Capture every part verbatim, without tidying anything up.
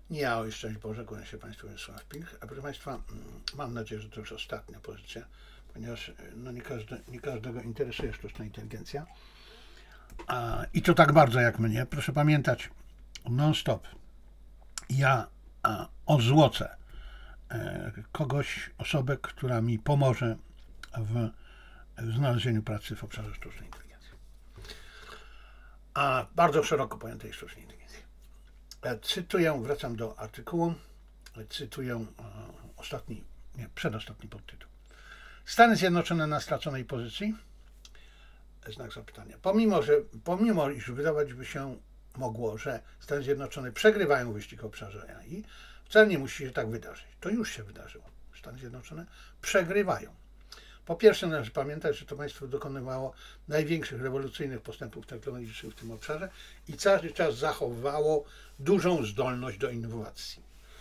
Ja o szczęść Boże, kłaniam się Państwu, Wiesław Pilch. A proszę Państwa, mam nadzieję, że to już ostatnia pozycja, ponieważ no, nie, każdy, nie każdego interesuje sztuczna inteligencja. A, I to tak bardzo jak mnie. Proszę pamiętać, non-stop ja a, ozłocę e, kogoś, osobę, która mi pomoże w, w znalezieniu pracy w obszarze sztucznej inteligencji. A bardzo szeroko pojętej sztucznej inteligencji. Cytuję, wracam do artykułu, cytuję e, ostatni, nie, przedostatni podtytuł. Stany Zjednoczone na straconej pozycji? Znak zapytania. Pomimo, że, pomimo, iż wydawać by się mogło, że Stany Zjednoczone przegrywają wyścig w obszarze A I, wcale nie musi się tak wydarzyć. To już się wydarzyło. Stany Zjednoczone przegrywają. Po pierwsze, należy pamiętać, że to państwo dokonywało największych rewolucyjnych postępów technologicznych w tym obszarze i cały czas zachowywało dużą zdolność do innowacji.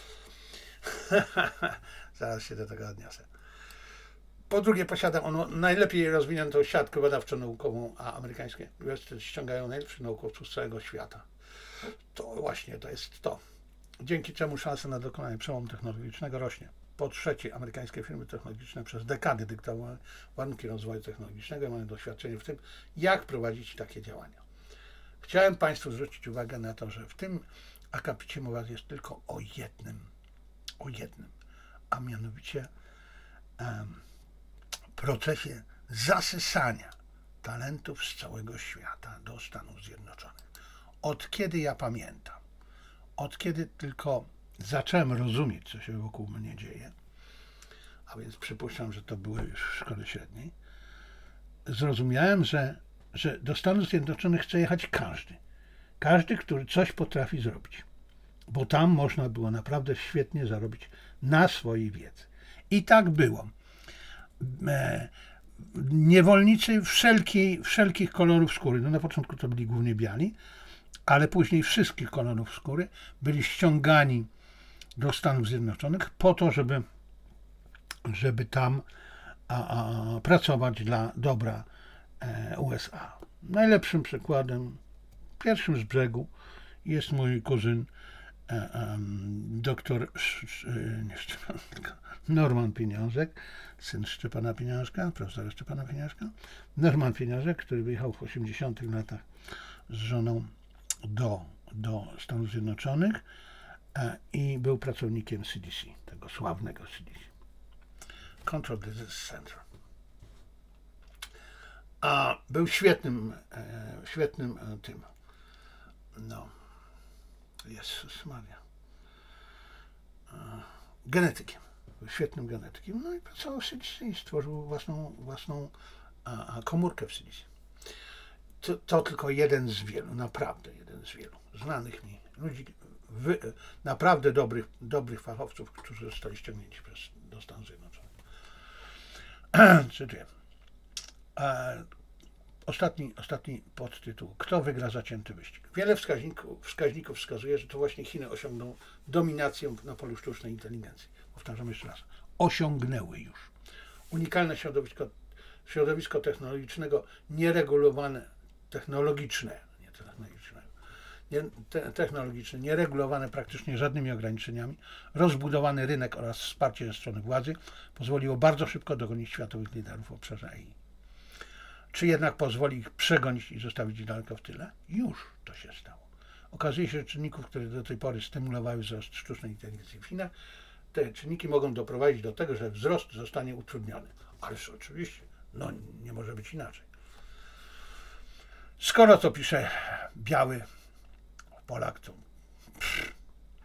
Zaraz się do tego odniosę. Po drugie, posiada ono najlepiej rozwiniętą siatkę badawczo-naukową, a amerykańskie uniwersytety ściągają najlepszych naukowców z całego świata. To właśnie to jest to. Dzięki czemu szansa na dokonanie przełomu technologicznego rośnie. Po trzecie, amerykańskie firmy technologiczne przez dekady dyktowały warunki rozwoju technologicznego i mają doświadczenie w tym, jak prowadzić takie działania. Chciałem Państwu zwrócić uwagę na to, że w tym akapicie mowa jest tylko o jednym, o jednym, a mianowicie um, procesie zasysania talentów z całego świata do Stanów Zjednoczonych. Od kiedy ja pamiętam, od kiedy tylko zacząłem rozumieć, co się wokół mnie dzieje, a więc przypuszczam, że to było już w szkole średniej, zrozumiałem, że, że do Stanów Zjednoczonych chce jechać każdy. Każdy, który coś potrafi zrobić. Bo tam można było naprawdę świetnie zarobić na swojej wiedzy. I tak było. E, niewolnicy wszelkiej, wszelkich kolorów skóry, no na początku to byli głównie biali, ale później wszystkich kolorów skóry byli ściągani do Stanów Zjednoczonych po to, żeby, żeby tam a, a, pracować dla dobra e, U S A. Najlepszym przykładem, pierwszym z brzegu, jest mój kuzyn e, e, doktor nie Szczepan, Norman Pieniążek, syn Szczepana Pieniążka, profesora Szczepana Pieniążka. Norman Pieniążek, który wyjechał w osiemdziesiątych latach z żoną do, do Stanów Zjednoczonych e, i był pracownikiem C D C, tego sławnego C D C. Control Disease Center. A był świetnym, e, świetnym e, tym, no, Jezus Maria, e, genetykiem. Był świetnym genetykiem. No i pracował w C D C i stworzył własną, własną a, a komórkę w C D C. To, to tylko jeden z wielu, naprawdę jeden z wielu znanych mi ludzi, wy, naprawdę dobrych, dobrych fachowców, którzy zostali ściągnięci przez, do Stanów Zjednoczonych. Cytuję. E, ostatni, ostatni podtytuł. Kto wygra zacięty wyścig? Wiele wskaźników, wskaźników wskazuje, że to właśnie Chiny osiągną dominację na polu sztucznej inteligencji. Powtarzam jeszcze raz. Osiągnęły już. Unikalne środowisko, środowisko technologicznego, nieregulowane, technologiczne, nie technologiczne, nie, te, technologiczne, nieregulowane praktycznie żadnymi ograniczeniami, rozbudowany rynek oraz wsparcie ze strony władzy pozwoliło bardzo szybko dogonić światowych liderów w obszarze A I. Czy jednak pozwoli ich przegonić i zostawić daleko w tyle? Już to się stało. Okazuje się, że czynników, które do tej pory stymulowały wzrost sztucznej inteligencji w Chinach, te czynniki mogą doprowadzić do tego, że wzrost zostanie utrudniony. Ależ oczywiście, no nie może być inaczej. Skoro to pisze biały Polak, to pff,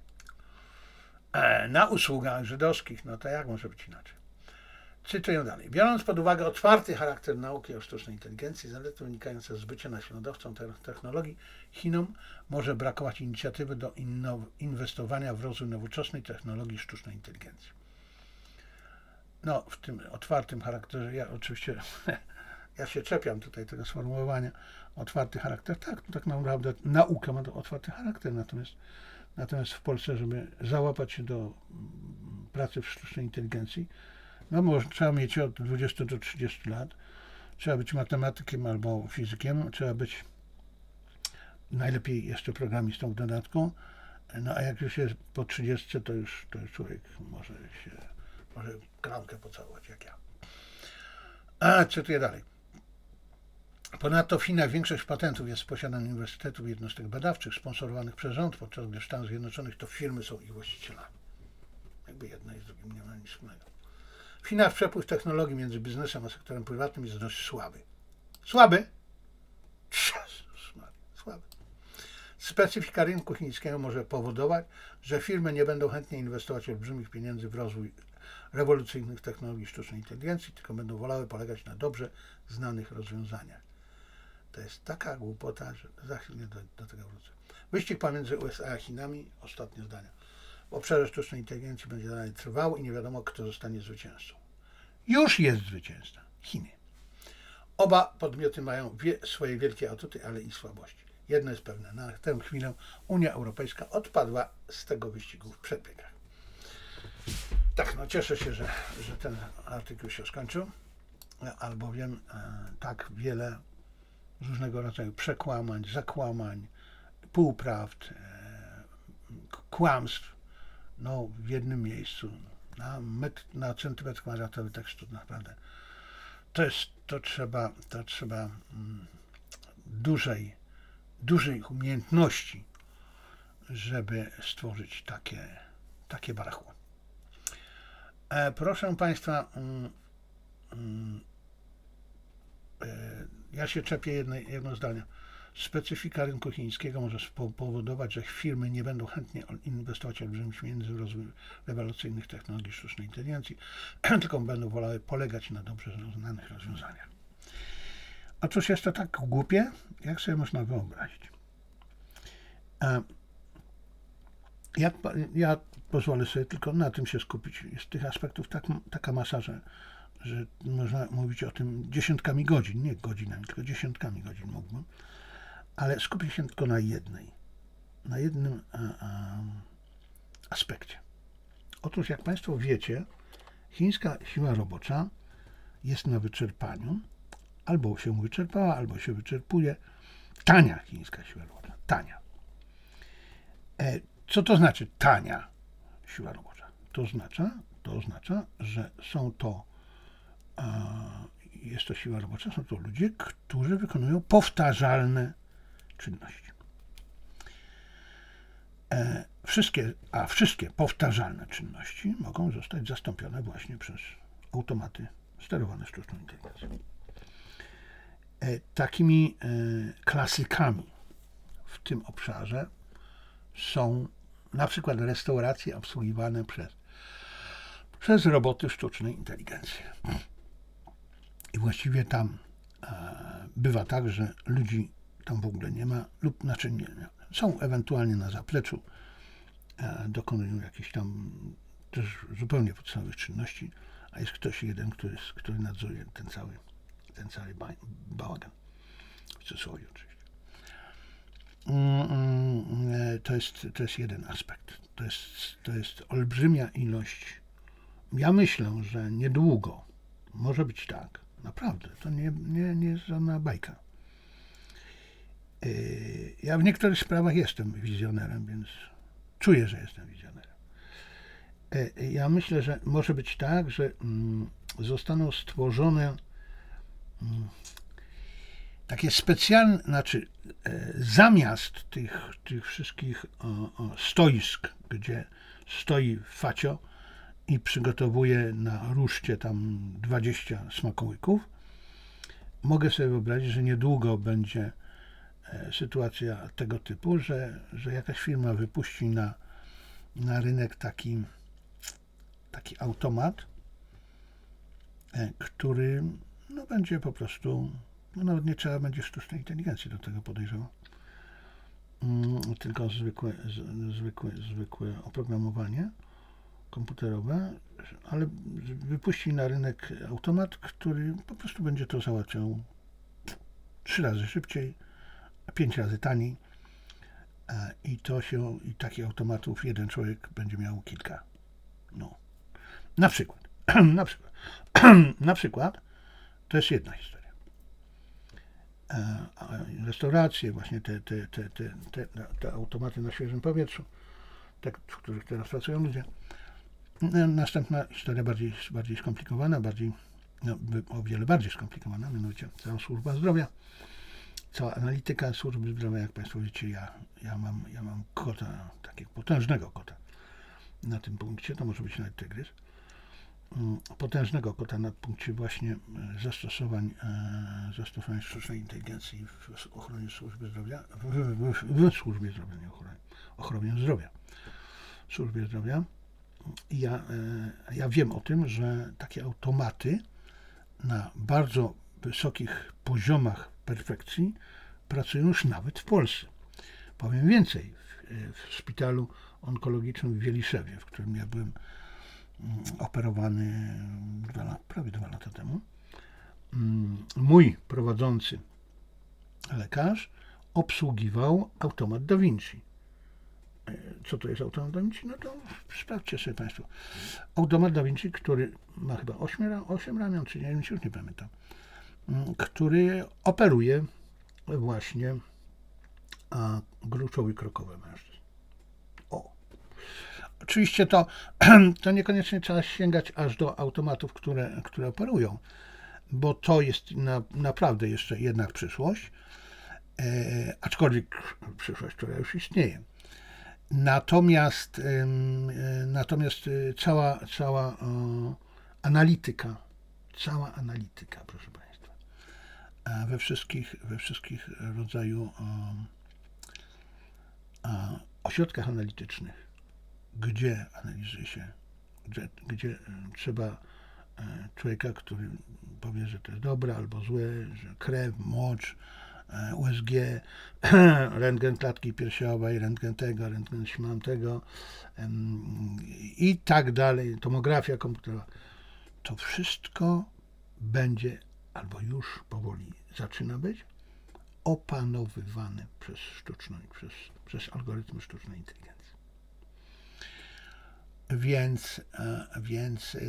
e, na usługach żydowskich, no to jak może być inaczej? Cytuję dalej. Biorąc pod uwagę otwarty charakter nauki o sztucznej inteligencji, zalety wynikające z bycia naśladowcą technologii, Chinom może brakować inicjatywy do innow- inwestowania w rozwój nowoczesnej technologii sztucznej inteligencji. No, w tym otwartym charakterze, ja oczywiście, ja się czepiam tutaj tego sformułowania, otwarty charakter, tak, to tak naprawdę nauka ma otwarty charakter, natomiast, natomiast w Polsce, żeby załapać się do pracy w sztucznej inteligencji, no może trzeba mieć od dwudziestu do trzydziestu lat, trzeba być matematykiem albo fizykiem, trzeba być najlepiej jeszcze programistą w dodatku No a jak już jest po trzydziestce, to już, to już człowiek może się, może klamkę pocałować, jak ja. A, cytuję dalej. Ponadto w Chinach większość patentów jest w posiadaniu uniwersytetów i jednostek badawczych sponsorowanych przez rząd, podczas gdy w Stanach Zjednoczonych to firmy są ich właścicielami. Jakby jedno i z drugim nie ma nic wspólnego. W Chinach przepływ technologii między biznesem a sektorem prywatnym jest dość słaby. Słaby? Słaby. Specyfika rynku chińskiego może powodować, że firmy nie będą chętnie inwestować olbrzymich pieniędzy w rozwój rewolucyjnych technologii sztucznej inteligencji, tylko będą wolały polegać na dobrze znanych rozwiązaniach. To jest taka głupota, że za chwilę do, do tego wrócę. Wyścig pomiędzy U S A a Chinami, ostatnie zdania. W obszarze sztucznej inteligencji będzie dalej trwał i nie wiadomo, kto zostanie zwycięzcą. Już jest zwycięzca. Chiny. Oba podmioty mają wie, swoje wielkie atuty, ale i słabości. Jedno jest pewne, na tę chwilę Unia Europejska odpadła z tego wyścigu w przedbiegach. Tak, no cieszę się, że, że ten artykuł się skończył, albowiem e, tak wiele różnego rodzaju przekłamań, zakłamań, półprawd, e, kłamstw, no w jednym miejscu, na, metr, na centymetr kwadratowy tekstu naprawdę. To jest, to trzeba, to trzeba mm, dużej, dużej umiejętności, żeby stworzyć takie, takie barachło. E, proszę Państwa, mm, mm, e, ja się czepię jedne, jedno zdanie. Specyfika rynku chińskiego może spowodować, że firmy nie będą chętnie inwestować olbrzymich pieniędzy w rozwój rewolucyjnych technologii sztucznej inteligencji, tylko będą wolały polegać na dobrze znanych rozwiązaniach. Otóż jest to tak głupie, jak sobie można wyobrazić. E, ja, ja pozwolę sobie tylko na tym się skupić. Jest tych aspektów tak, taka masa, że, że można mówić o tym dziesiątkami godzin, nie godzinami, tylko dziesiątkami godzin mógłbym. Ale skupię się tylko na jednej, na jednym a, a, aspekcie. Otóż, jak Państwo wiecie, chińska siła robocza jest na wyczerpaniu, albo się wyczerpała, albo się wyczerpuje. Tania chińska siła robocza, tania. E, co to znaczy tania siła robocza? To oznacza, to oznacza, że są to, a, jest to siła robocza, są to ludzie, którzy wykonują powtarzalne czynności. E, wszystkie, a wszystkie powtarzalne czynności mogą zostać zastąpione właśnie przez automaty sterowane sztuczną inteligencją. E, takimi e, klasykami w tym obszarze są na przykład restauracje obsługiwane przez, przez roboty sztucznej inteligencji. I właściwie tam e, bywa tak, że ludzi tam w ogóle nie ma, lub znaczy nie, nie. Są ewentualnie na zapleczu, e, dokonują jakichś tam też zupełnie podstawowych czynności, a jest ktoś jeden, który, który nadzoruje ten cały, ten cały ba, bałagan. W cudzysłowie oczywiście. Mm, mm, to jest, to jest jeden aspekt. To jest, to jest olbrzymia ilość. Ja myślę, że niedługo może być tak, naprawdę, to nie, nie, nie jest żadna bajka. Ja w niektórych sprawach jestem wizjonerem, więc czuję, że jestem wizjonerem. Ja myślę, że może być tak, że zostaną stworzone takie specjalne, znaczy zamiast tych, tych wszystkich stoisk, gdzie stoi facio i przygotowuje na ruszcie tam dwadzieścia smakołyków, mogę sobie wyobrazić, że niedługo będzie sytuacja tego typu, że, że jakaś firma wypuści na, na rynek taki, taki automat, który no, będzie po prostu, no, nawet nie trzeba będzie sztucznej inteligencji do tego, podejrzewam, tylko zwykłe, zwykłe, zwykłe oprogramowanie komputerowe, ale wypuści na rynek automat, który po prostu będzie to załatwiał trzy razy szybciej, pięć razy taniej i to się, i takich automatów jeden człowiek będzie miał kilka. No. Na przykład, na przykład, na przykład, to jest jedna historia. A restauracje, właśnie te, te, te, te, te, te automaty na świeżym powietrzu, te, w których teraz pracują ludzie. Następna historia bardziej, bardziej skomplikowana, bardziej, no, o wiele bardziej skomplikowana, mianowicie cała służba zdrowia, cała analityka służby zdrowia. Jak Państwo wiecie, ja, ja, mam, ja mam kota, takiego potężnego kota na tym punkcie, to może być nawet tygrys, potężnego kota na punkcie właśnie zastosowań, zastosowań sztucznej inteligencji w ochronie służby zdrowia, w, w, w, w służbie zdrowia, nie ochronie, ochronie zdrowia, w służbie zdrowia. I ja, ja wiem o tym, że takie automaty na bardzo wysokich poziomach perfekcji pracują już nawet w Polsce. Powiem więcej, w, w szpitalu onkologicznym w Wieliszewie, w którym ja byłem operowany dwa, prawie dwa lata temu, mój prowadzący lekarz obsługiwał automat Da Vinci. Co to jest automat Da Vinci? No to sprawdźcie sobie Państwo. Automat Da Vinci, który ma chyba osiem ramion, czy nie wiem, już nie pamiętam, który operuje właśnie gruczoły krokowe mężczyzn. O. Oczywiście to, to niekoniecznie trzeba sięgać aż do automatów, które, które operują, bo to jest na, naprawdę jeszcze jednak przyszłość, e, aczkolwiek przyszłość, która już istnieje. Natomiast, e, natomiast cała, cała e, analityka, cała analityka, proszę Państwa, we wszystkich, we wszystkich rodzaju e, e, ośrodkach analitycznych, gdzie analizuje się, gdzie, gdzie trzeba człowieka, który powie, że to jest dobre albo złe, że krew, mocz, U S G, rentgen klatki piersiowej, rentgen tego, rentgen śmamtego i tak dalej, tomografia komputerowa. To wszystko będzie, albo już powoli zaczyna być, opanowywane przez sztuczną, przez, przez algorytmy sztucznej inteligencji. Więc, więc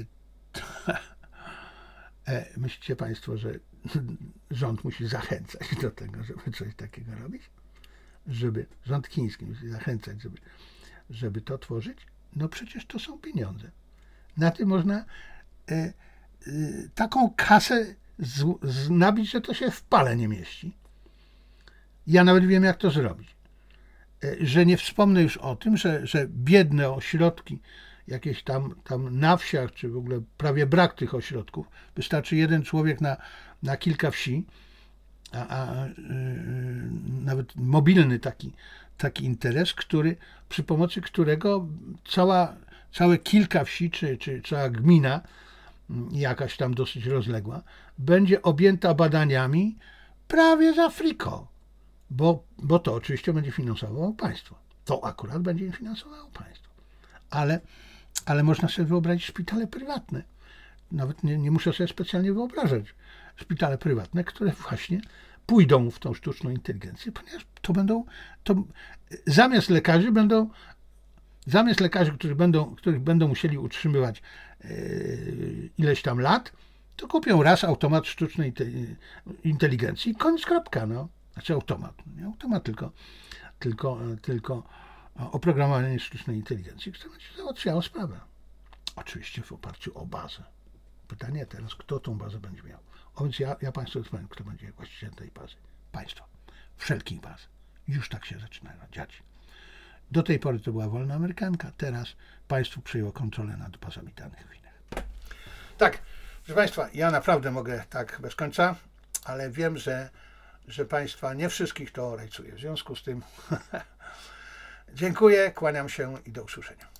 myślicie Państwo, że rząd musi zachęcać do tego, żeby coś takiego robić? Żeby rząd chiński musi zachęcać, żeby, żeby to tworzyć? No przecież to są pieniądze. Na tym można e, e, taką kasę z, z, nabić, że to się w pale nie mieści. Ja nawet wiem, jak to zrobić. E, że nie wspomnę już o tym, że, że biedne ośrodki, jakieś tam, tam na wsiach, czy w ogóle prawie brak tych ośrodków. Wystarczy jeden człowiek na, na kilka wsi, a, a yy, nawet mobilny taki, taki interes, który, przy pomocy którego cała, całe kilka wsi, czy, czy cała gmina, jakaś tam dosyć rozległa, będzie objęta badaniami prawie za friko, bo, bo to oczywiście będzie finansowało państwo. To akurat będzie finansowało państwo. Ale Ale można sobie wyobrazić szpitale prywatne. Nawet nie, nie muszę sobie specjalnie wyobrażać. Szpitale prywatne, które właśnie pójdą w tą sztuczną inteligencję, ponieważ to będą, to zamiast lekarzy będą, zamiast lekarzy, którzy będą, których będą musieli utrzymywać yy, ileś tam lat, to kupią raz automat sztucznej inteligencji i koniec, kropka, no. Znaczy automat, nie automat, tylko, tylko, tylko oprogramowanie sztucznej inteligencji, które będzie załatwiało sprawę. Oczywiście w oparciu o bazę. Pytanie teraz, kto tą bazę będzie miał. O więc ja, ja Państwu powiem, kto będzie właścicielem tej bazy. Państwo. Wszelkich baz. Już tak się zaczyna dziać. Do tej pory to była wolna amerykanka, teraz państwo przejęło kontrolę nad bazami danych w Chinach. Tak, proszę Państwa, ja naprawdę mogę tak bez końca, ale wiem, że, że Państwa nie wszystkich to rajcuje. W związku z tym dziękuję, kłaniam się i do usłyszenia.